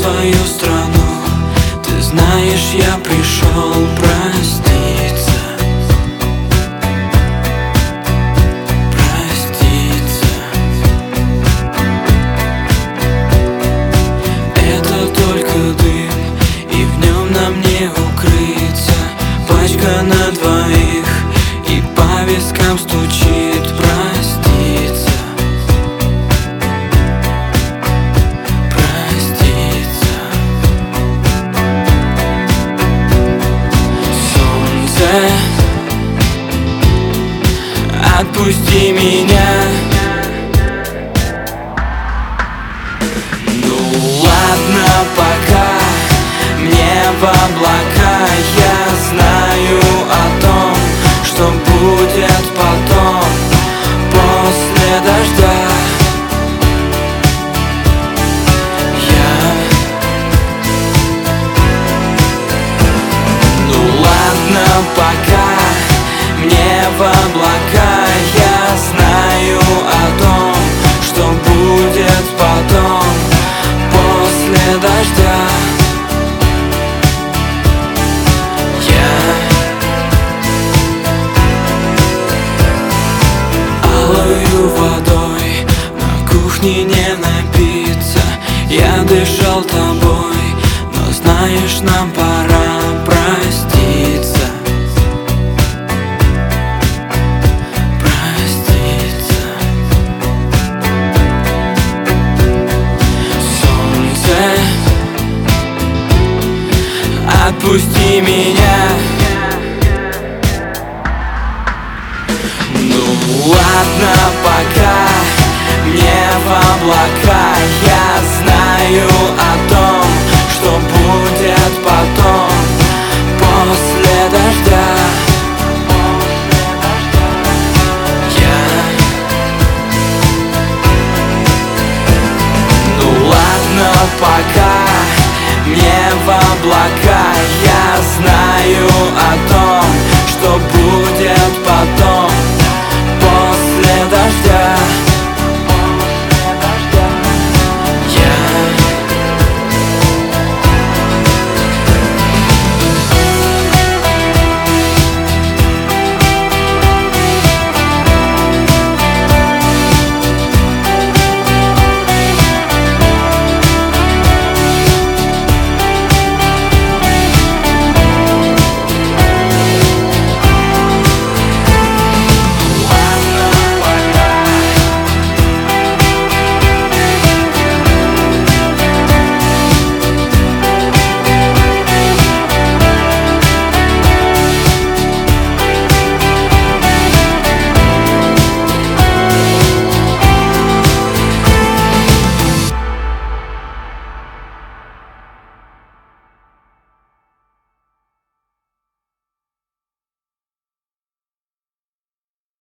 свою страну. Ты знаешь, я пришел проститься. Проститься. Это только дым, и в нем нам не укрыться. Пачка на двоих, и по вискам стучит проститься. Отпусти меня. Ну ладно, пока мне в облака. Я знаю о том, что будет потом, после дождя. Ну ладно, пока мне в облака. Я знаю о том, что будет потом, после дождя. Алою водой на кухне не напиться. Я дышал тобой, но знаешь, нам пора проститься. Отпусти меня. Ну ладно, пока мне в облака. Я знаю о